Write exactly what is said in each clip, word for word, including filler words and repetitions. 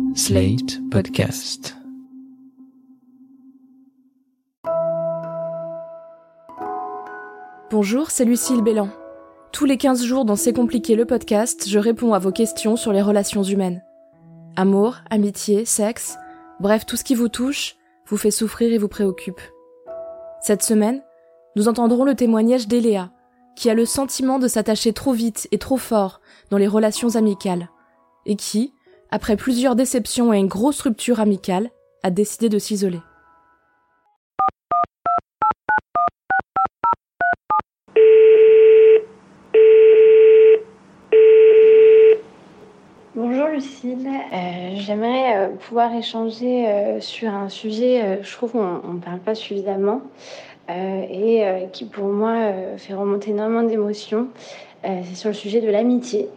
Slate Podcast. Bonjour, c'est Lucille Bélan. Tous les quinze jours dans C'est compliqué le podcast, je réponds à vos questions sur les relations humaines. Amour, amitié, sexe, bref, tout ce qui vous touche, vous fait souffrir et vous préoccupe. Cette semaine, nous entendrons le témoignage d'Eléa, qui a le sentiment de s'attacher trop vite et trop fort dans les relations amicales, et qui, après plusieurs déceptions et une grosse rupture amicale, a décidé de s'isoler. Bonjour Lucille, euh, j'aimerais euh, pouvoir échanger euh, sur un sujet, euh, je trouve qu'on ne parle pas suffisamment euh, et euh, qui pour moi euh, fait remonter énormément d'émotions, euh, c'est sur le sujet de l'amitié.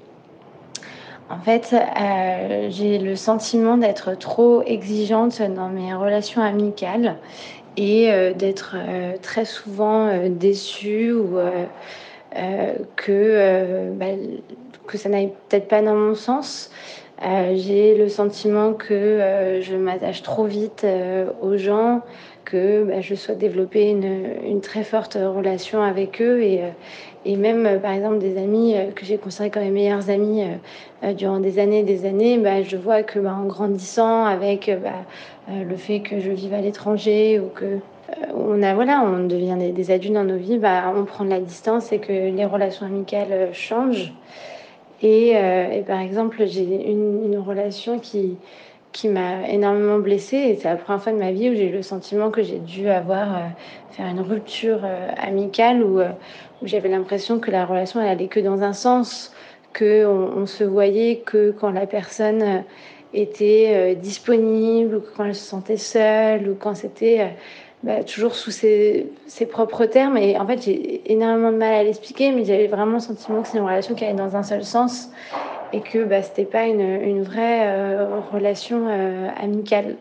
En fait, euh, j'ai le sentiment d'être trop exigeante dans mes relations amicales et euh, d'être euh, très souvent euh, déçue ou euh, euh, que, euh, bah, que ça n'aille peut-être pas dans mon sens. Euh, j'ai le sentiment que euh, je m'attache trop vite euh, aux gens, que bah, je souhaite développer une, une très forte relation avec eux et, euh, et même euh, par exemple des amis euh, que j'ai considérés comme mes meilleurs amis euh, euh, durant des années et des années, bah, je vois que bah, en grandissant avec euh, bah, euh, le fait que je vive à l'étranger ou que euh, on a voilà on devient des, des adultes dans nos vies, bah, on prend de la distance et que les relations amicales changent. Et, euh, et par exemple, j'ai une, une relation qui, qui m'a énormément blessée. Et c'est la première fois de ma vie où j'ai eu le sentiment que j'ai dû avoir, euh, faire une rupture euh, amicale où, euh, où j'avais l'impression que la relation, elle allait que dans un sens, qu'on on se voyait que quand la personne était euh, disponible, ou quand elle se sentait seule, ou quand c'était... Euh, Bah, toujours sous ses, ses propres termes. Et en fait, j'ai énormément de mal à l'expliquer, mais j'avais vraiment le sentiment que c'est une relation qui allait dans un seul sens et que bah, c'était pas une, une vraie euh, relation euh, amicale.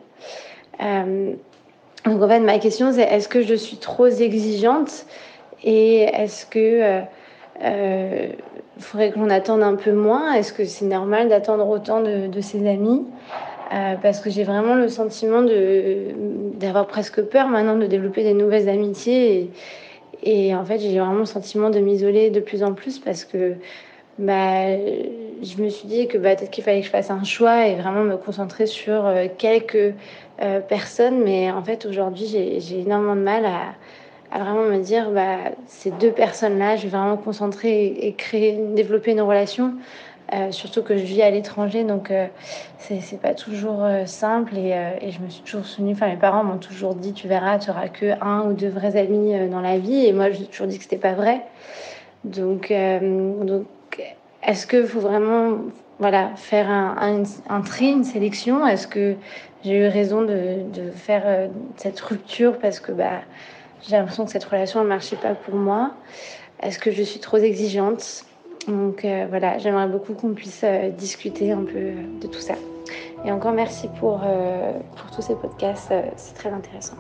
Euh, donc en fait, ma question, c'est est-ce que je suis trop exigeante et est-ce que euh, euh, faudrait que l'on attende un peu moins? Est-ce que c'est normal d'attendre autant de, de ses amis? Euh, parce que j'ai vraiment le sentiment de, d'avoir presque peur maintenant de développer des nouvelles amitiés. Et, et en fait, j'ai vraiment le sentiment de m'isoler de plus en plus parce que bah, je me suis dit que bah, peut-être qu'il fallait que je fasse un choix et vraiment me concentrer sur euh, quelques euh, personnes. Mais en fait, aujourd'hui, j'ai, j'ai énormément de mal à, à vraiment me dire bah, ces deux personnes-là, je vais vraiment me concentrer et, et créer, développer une relation. Euh, surtout que je vis à l'étranger, donc euh, c'est, c'est pas toujours euh, simple. Et, euh, et je me suis toujours souvenue, enfin mes parents m'ont toujours dit, tu verras, tu auras que un ou deux vrais amis euh, dans la vie. Et moi, j'ai toujours dit que c'était pas vrai. Donc, euh, donc est-ce qu'il faut vraiment, voilà, faire un, un, un tri, une sélection? Est-ce que j'ai eu raison de, de faire euh, cette rupture parce que bah, j'ai l'impression que cette relation ne marchait pas pour moi? Est-ce que je suis trop exigeante? Donc euh, voilà, j'aimerais beaucoup qu'on puisse euh, discuter un peu euh, de tout ça. Et encore merci pour, euh, pour tous ces podcasts, euh, c'est très intéressant.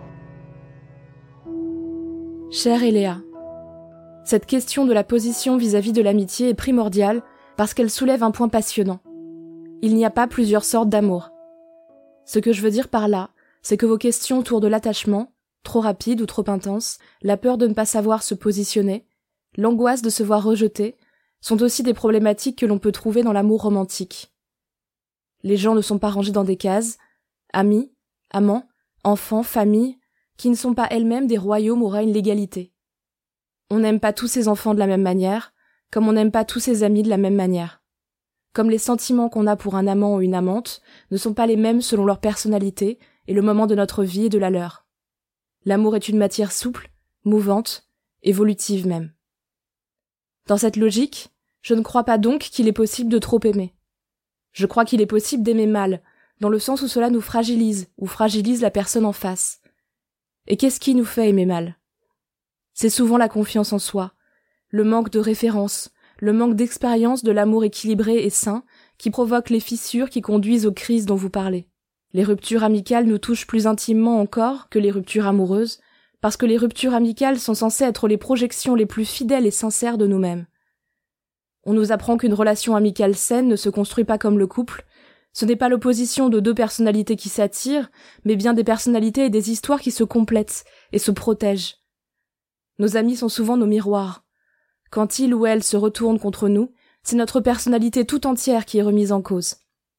Chère Eléa, cette question de la position vis-à-vis de l'amitié est primordiale parce qu'elle soulève un point passionnant. Il n'y a pas plusieurs sortes d'amour. Ce que je veux dire par là, c'est que vos questions autour de l'attachement, trop rapide ou trop intense, la peur de ne pas savoir se positionner, l'angoisse de se voir rejeté, sont aussi des problématiques que l'on peut trouver dans l'amour romantique. Les gens ne sont pas rangés dans des cases, amis, amants, enfants, familles, qui ne sont pas elles-mêmes des royaumes où règne l'égalité. On n'aime pas tous ses enfants de la même manière, comme on n'aime pas tous ses amis de la même manière. Comme les sentiments qu'on a pour un amant ou une amante ne sont pas les mêmes selon leur personnalité et le moment de notre vie et de la leur. L'amour est une matière souple, mouvante, évolutive même. Dans cette logique, je ne crois pas donc qu'il est possible de trop aimer. Je crois qu'il est possible d'aimer mal, dans le sens où cela nous fragilise ou fragilise la personne en face. Et qu'est-ce qui nous fait aimer mal? C'est souvent la confiance en soi, le manque de référence, le manque d'expérience de l'amour équilibré et sain qui provoque les fissures qui conduisent aux crises dont vous parlez. Les ruptures amicales nous touchent plus intimement encore que les ruptures amoureuses, parce que les ruptures amicales sont censées être les projections les plus fidèles et sincères de nous-mêmes. On nous apprend qu'une relation amicale saine ne se construit pas comme le couple, Ce n'est pas l'opposition de deux personnalités qui s'attirent, mais bien des personnalités et des histoires qui se complètent et se protègent. Nos amis sont souvent nos miroirs. Quand ils ou elles se retournent contre nous, c'est notre personnalité tout entière qui est remise en cause.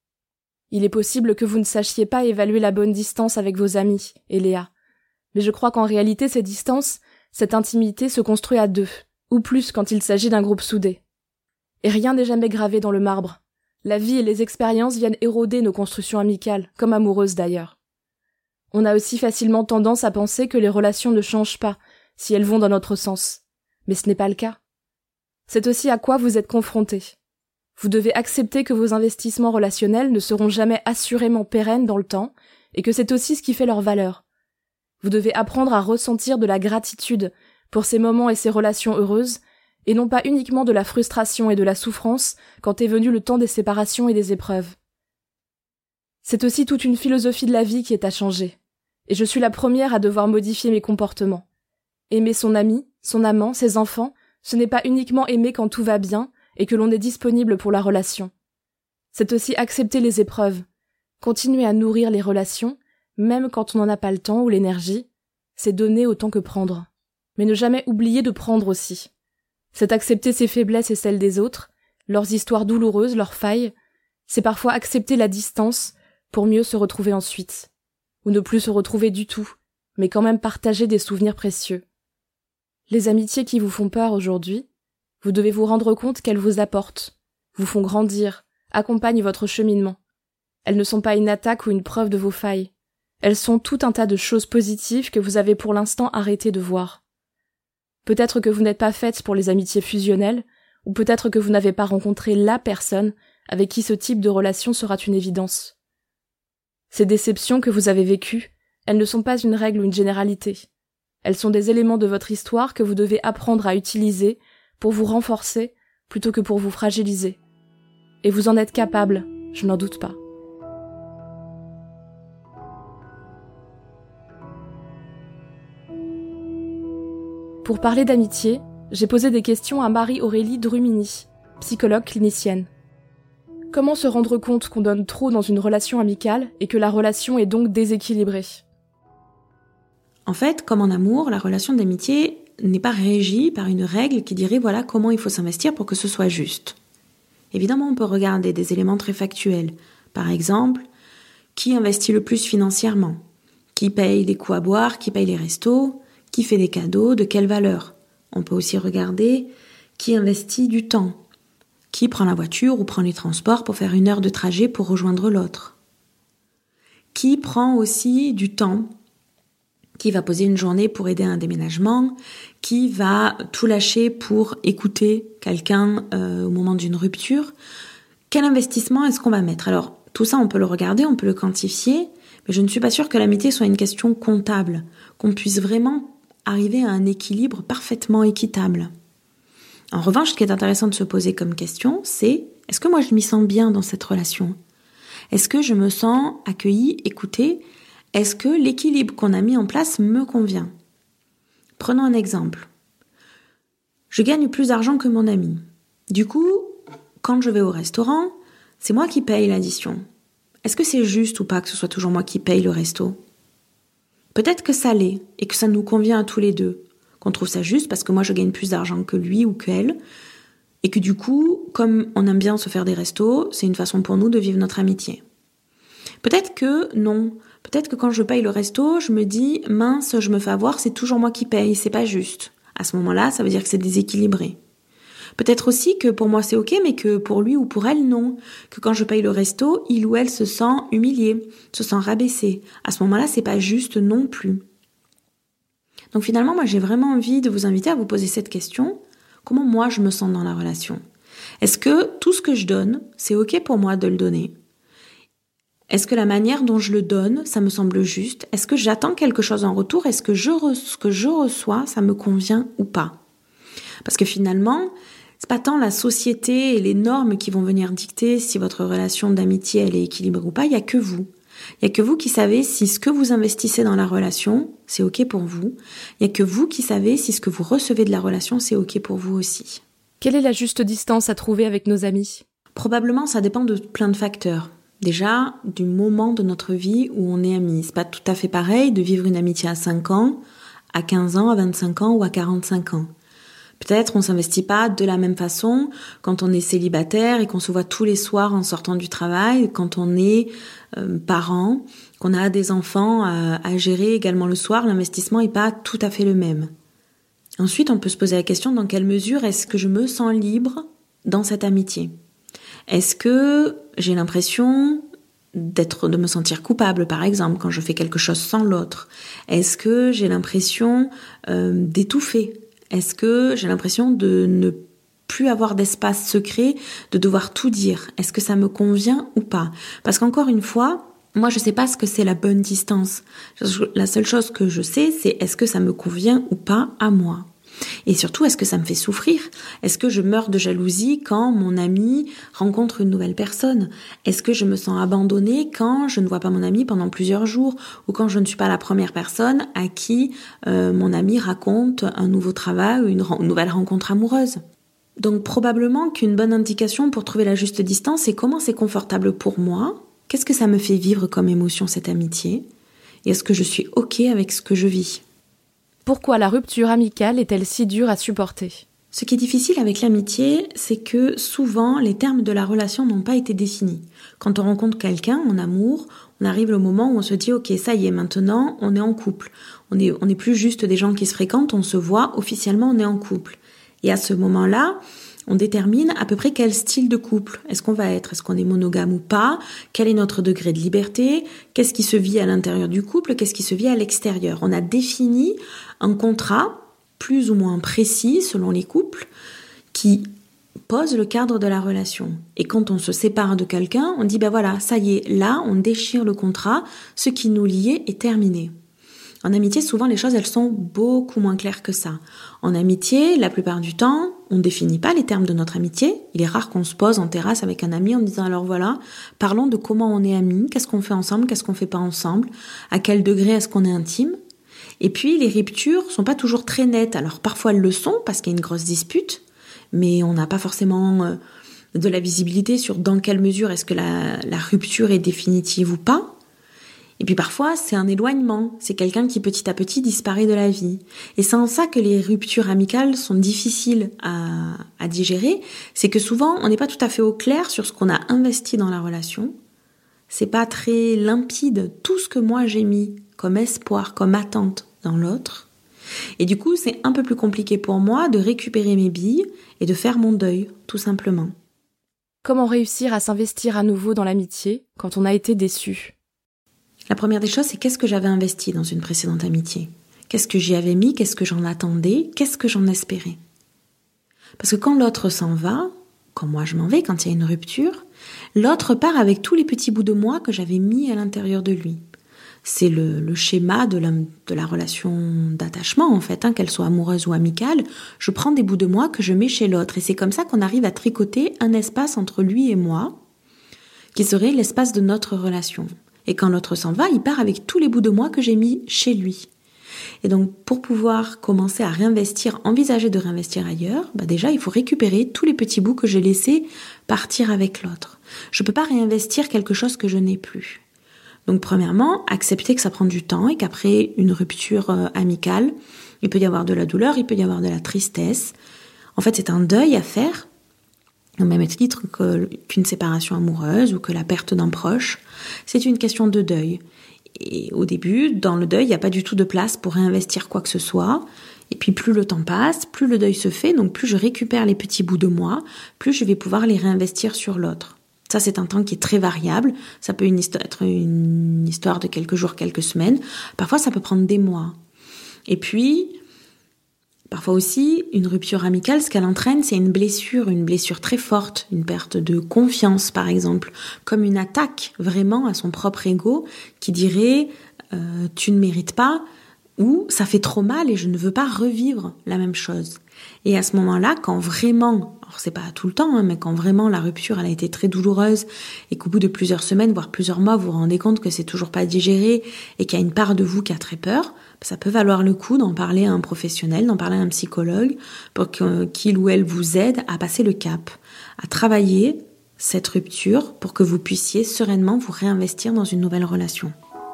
Il est possible que vous ne sachiez pas évaluer la bonne distance avec vos amis, Eléa. Mais je crois qu'en réalité, ces distances, cette intimité se construit à deux, ou plus quand il s'agit d'un groupe soudé. Et rien n'est jamais gravé dans le marbre. La vie et les expériences viennent éroder nos constructions amicales, comme amoureuses d'ailleurs. On a aussi facilement tendance à penser que les relations ne changent pas, si elles vont dans notre sens. Mais ce n'est pas le cas. C'est aussi à quoi vous êtes confrontés. Vous devez accepter que vos investissements relationnels ne seront jamais assurément pérennes dans le temps, et que c'est aussi ce qui fait leur valeur. Vous devez apprendre à ressentir de la gratitude pour ces moments et ces relations heureuses, et non pas uniquement de la frustration et de la souffrance quand est venu le temps des séparations et des épreuves. C'est aussi toute une philosophie de la vie qui est à changer, et je suis la première à devoir modifier mes comportements. Aimer son ami, son amant, ses enfants, ce n'est pas uniquement aimer quand tout va bien et que l'on est disponible pour la relation. C'est aussi accepter les épreuves, continuer à nourrir les relations, même quand on n'en a pas le temps ou l'énergie, c'est donner autant que prendre. Mais ne jamais oublier de prendre aussi. C'est accepter ses faiblesses et celles des autres, leurs histoires douloureuses, leurs failles. C'est parfois accepter la distance pour mieux se retrouver ensuite. Ou ne plus se retrouver du tout, mais quand même partager des souvenirs précieux. Les amitiés qui vous font peur aujourd'hui, vous devez vous rendre compte qu'elles vous apportent, vous font grandir, accompagnent votre cheminement. Elles ne sont pas une attaque ou une preuve de vos failles. Elles sont tout un tas de choses positives que vous avez pour l'instant arrêté de voir. Peut-être que vous n'êtes pas faite pour les amitiés fusionnelles, ou peut-être que vous n'avez pas rencontré la personne avec qui ce type de relation sera une évidence. Ces déceptions que vous avez vécues, elles ne sont pas une règle ou une généralité. Elles sont des éléments de votre histoire que vous devez apprendre à utiliser pour vous renforcer plutôt que pour vous fragiliser. Et vous en êtes capable, je n'en doute pas. Pour parler d'amitié, j'ai posé des questions à Marie-Aurélie Drumini, psychologue clinicienne. Comment se rendre compte qu'on donne trop dans une relation amicale et que la relation est donc déséquilibrée ? En fait, comme en amour, la relation d'amitié n'est pas régie par une règle qui dirait voilà comment il faut s'investir pour que ce soit juste. Évidemment, on peut regarder des éléments très factuels. Par exemple, qui investit le plus financièrement ? Qui paye les coups à boire ? Qui paye les restos ? Qui fait des cadeaux, de quelle valeur ? On peut aussi regarder qui investit du temps, qui prend la voiture ou prend les transports pour faire une heure de trajet pour rejoindre l'autre. Qui prend aussi du temps, qui va poser une journée pour aider à un déménagement, qui va tout lâcher pour écouter quelqu'un euh, au moment d'une rupture. Quel investissement est-ce qu'on va mettre ? Alors, tout ça, on peut le regarder, on peut le quantifier, mais je ne suis pas sûre que l'amitié soit une question comptable, qu'on puisse vraiment arriver à un équilibre parfaitement équitable. En revanche, ce qui est intéressant de se poser comme question, c'est est-ce que moi je m'y sens bien dans cette relation ? Est-ce que je me sens accueillie, écoutée ? Est-ce que l'équilibre qu'on a mis en place me convient ? Prenons un exemple. Je gagne plus d'argent que mon ami. Du coup, quand je vais au restaurant, c'est moi qui paye l'addition. Est-ce que c'est juste ou pas que ce soit toujours moi qui paye le resto ? Peut-être que ça l'est et que ça nous convient à tous les deux, qu'on trouve ça juste parce que moi je gagne plus d'argent que lui ou qu'elle, et que du coup, comme on aime bien se faire des restos, c'est une façon pour nous de vivre notre amitié. Peut-être que non, peut-être que quand je paye le resto, je me dis mince, je me fais avoir, c'est toujours moi qui paye, c'est pas juste. À ce moment-là, ça veut dire que c'est déséquilibré. Peut-être aussi que pour moi c'est ok, mais que pour lui ou pour elle, non. Que quand je paye le resto, il ou elle se sent humilié, se sent rabaissé. À ce moment-là, c'est pas juste non plus. Donc finalement, moi j'ai vraiment envie de vous inviter à vous poser cette question. Comment moi je me sens dans la relation ? Est-ce que tout ce que je donne, c'est ok pour moi de le donner ? Est-ce que la manière dont je le donne, ça me semble juste ? Est-ce que j'attends quelque chose en retour ? Est-ce que je re- ce que je reçois, ça me convient ou pas ? Parce que finalement, c'est pas tant la société et les normes qui vont venir dicter si votre relation d'amitié elle est équilibrée ou pas, il y a que vous. Il y a que vous qui savez si ce que vous investissez dans la relation, c'est ok pour vous. Il y a que vous qui savez si ce que vous recevez de la relation, c'est ok pour vous aussi. Quelle est la juste distance à trouver avec nos amis ? Probablement, ça dépend de plein de facteurs. Déjà, du moment de notre vie où on est amis. C'est pas tout à fait pareil de vivre une amitié à cinq ans, à quinze ans, à vingt-cinq ans ou à quarante-cinq ans. Peut-être on s'investit pas de la même façon quand on est célibataire et qu'on se voit tous les soirs en sortant du travail, quand on est euh, parent, qu'on a des enfants à, à gérer également le soir, l'investissement est pas tout à fait le même. Ensuite, on peut se poser la question, dans quelle mesure est-ce que je me sens libre dans cette amitié ? Est-ce que j'ai l'impression d'être, de me sentir coupable, par exemple, quand je fais quelque chose sans l'autre ? Est-ce que j'ai l'impression euh, d'étouffer ? Est-ce que j'ai l'impression de ne plus avoir d'espace secret, de devoir tout dire ? Est-ce que ça me convient ou pas ? Parce qu'encore une fois, moi je sais pas ce que c'est la bonne distance. La seule chose que je sais, c'est est-ce que ça me convient ou pas à moi ? Et surtout, est-ce que ça me fait souffrir ? Est-ce que je meurs de jalousie quand mon ami rencontre une nouvelle personne ? Est-ce que je me sens abandonnée quand je ne vois pas mon ami pendant plusieurs jours ? Ou quand je ne suis pas la première personne à qui euh, mon ami raconte un nouveau travail ou une, une nouvelle rencontre amoureuse ? Donc probablement qu'une bonne indication pour trouver la juste distance, c'est comment c'est confortable pour moi ? Qu'est-ce que ça me fait vivre comme émotion, cette amitié ? Et est-ce que je suis OK avec ce que je vis ? Pourquoi la rupture amicale est-elle si dure à supporter ? Ce qui est difficile avec l'amitié, c'est que souvent les termes de la relation n'ont pas été définis. Quand on rencontre quelqu'un en amour, on arrive au moment où on se dit « Ok, ça y est, maintenant on est en couple ». On est, on n'est plus juste des gens qui se fréquentent, on se voit, officiellement on est en couple. Et à ce moment-là, on détermine à peu près quel style de couple est-ce qu'on va être, est-ce qu'on est monogame ou pas, quel est notre degré de liberté, qu'est-ce qui se vit à l'intérieur du couple, qu'est-ce qui se vit à l'extérieur. On a défini un contrat plus ou moins précis selon les couples qui pose le cadre de la relation. Et quand on se sépare de quelqu'un, on dit ben voilà, ça y est, là on déchire le contrat, ce qui nous liait est terminé. En amitié, souvent, les choses, elles sont beaucoup moins claires que ça. En amitié, la plupart du temps, on ne définit pas les termes de notre amitié. Il est rare qu'on se pose en terrasse avec un ami en disant « Alors voilà, parlons de comment on est amis, qu'est-ce qu'on fait ensemble, qu'est-ce qu'on fait pas ensemble, à quel degré est-ce qu'on est intime ?» Et puis, les ruptures sont pas toujours très nettes. Alors, parfois, elles le sont parce qu'il y a une grosse dispute, mais on n'a pas forcément de la visibilité sur dans quelle mesure est-ce que la, la rupture est définitive ou pas. Et puis parfois, c'est un éloignement. C'est quelqu'un qui petit à petit disparaît de la vie. Et c'est en ça que les ruptures amicales sont difficiles à, à digérer. C'est que souvent, on n'est pas tout à fait au clair sur ce qu'on a investi dans la relation. C'est pas très limpide tout ce que moi j'ai mis comme espoir, comme attente dans l'autre. Et du coup, c'est un peu plus compliqué pour moi de récupérer mes billes et de faire mon deuil, tout simplement. Comment réussir à s'investir à nouveau dans l'amitié quand on a été déçu ? La première des choses, c'est qu'est-ce que j'avais investi dans une précédente amitié ? Qu'est-ce que j'y avais mis ? Qu'est-ce que j'en attendais ? Qu'est-ce que j'en espérais ? Parce que quand l'autre s'en va, quand moi je m'en vais, quand il y a une rupture, l'autre part avec tous les petits bouts de moi que j'avais mis à l'intérieur de lui. C'est le, le schéma de la, de la relation d'attachement, en fait, hein, qu'elle soit amoureuse ou amicale. Je prends des bouts de moi que je mets chez l'autre. Et c'est comme ça qu'on arrive à tricoter un espace entre lui et moi, qui serait l'espace de notre relation. Et quand l'autre s'en va, il part avec tous les bouts de moi que j'ai mis chez lui. Et donc, pour pouvoir commencer à réinvestir, envisager de réinvestir ailleurs, bah déjà, il faut récupérer tous les petits bouts que j'ai laissés partir avec l'autre. Je ne peux pas réinvestir quelque chose que je n'ai plus. Donc, premièrement, accepter que ça prend du temps et qu'après une rupture euh, amicale, il peut y avoir de la douleur, il peut y avoir de la tristesse. En fait, c'est un deuil à faire, au même titre que, qu'une séparation amoureuse ou que la perte d'un proche. C'est une question de deuil. Et au début, dans le deuil, il n'y a pas du tout de place pour réinvestir quoi que ce soit. Et puis plus le temps passe, plus le deuil se fait, donc plus je récupère les petits bouts de moi, plus je vais pouvoir les réinvestir sur l'autre. Ça, c'est un temps qui est très variable. Ça peut une histoire, être une histoire de quelques jours, quelques semaines. Parfois, ça peut prendre des mois. Et puis, parfois aussi, une rupture amicale, ce qu'elle entraîne, c'est une blessure, une blessure très forte, une perte de confiance, par exemple, comme une attaque vraiment à son propre ego qui dirait euh, « tu ne mérites pas » ou « ça fait trop mal et je ne veux pas revivre la même chose ». Et à ce moment-là, quand vraiment, alors c'est pas tout le temps, hein, mais quand vraiment la rupture elle a été très douloureuse et qu'au bout de plusieurs semaines, voire plusieurs mois, vous vous rendez compte que c'est toujours pas digéré et qu'il y a une part de vous qui a très peur, ça peut valoir le coup d'en parler à un professionnel, d'en parler à un psychologue pour qu'il ou elle vous aide à passer le cap, à travailler cette rupture pour que vous puissiez sereinement vous réinvestir dans une nouvelle relation.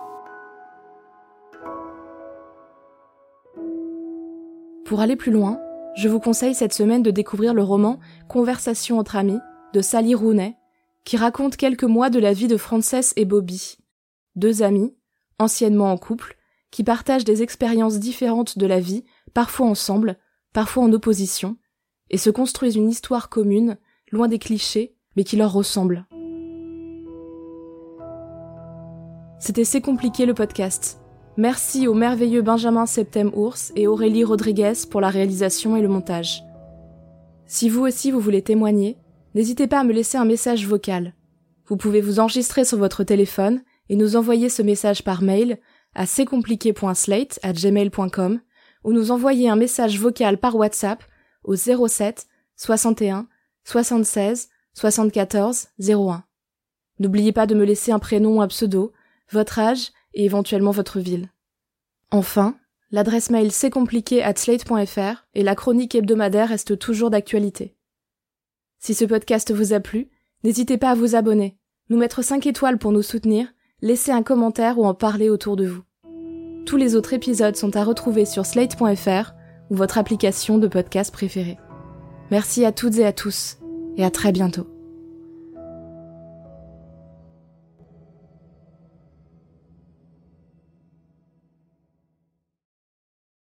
Pour aller plus loin, je vous conseille cette semaine de découvrir le roman Conversation entre amis de Sally Rooney, qui raconte quelques mois de la vie de Frances et Bobby, deux amis, anciennement en couple, qui partagent des expériences différentes de la vie, parfois ensemble, parfois en opposition, et se construisent une histoire commune, loin des clichés, mais qui leur ressemble. C'était C'est compliqué le podcast. Merci au merveilleux Benjamin Septem-Ours et Aurélie Rodriguez pour la réalisation et le montage. Si vous aussi vous voulez témoigner, n'hésitez pas à me laisser un message vocal. Vous pouvez vous enregistrer sur votre téléphone et nous envoyer ce message par mail à c compliqué point slate arobase gmail point com ou nous envoyer un message vocal par WhatsApp au zéro sept soixante et un soixante-seize soixante-quatorze zéro un. N'oubliez pas de me laisser un prénom ou un pseudo, votre âge et éventuellement votre ville. Enfin, l'adresse mail c compliqué arobase slate point f r et la chronique hebdomadaire reste toujours d'actualité. Si ce podcast vous a plu, n'hésitez pas à vous abonner, nous mettre cinq étoiles pour nous soutenir, laisser un commentaire ou en parler autour de vous. Tous les autres épisodes sont à retrouver sur slate point f r ou votre application de podcast préférée. Merci à toutes et à tous, et à très bientôt.